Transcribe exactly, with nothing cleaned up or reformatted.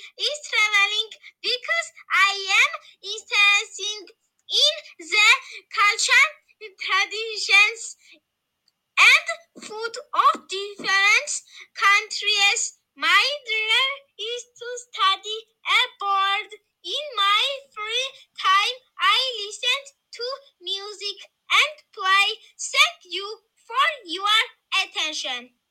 is traveling because I am interested in the culture, traditions, and food of different countries. My dream is to study abroad. In my free time, I listen to music and play. Thank you for your attention.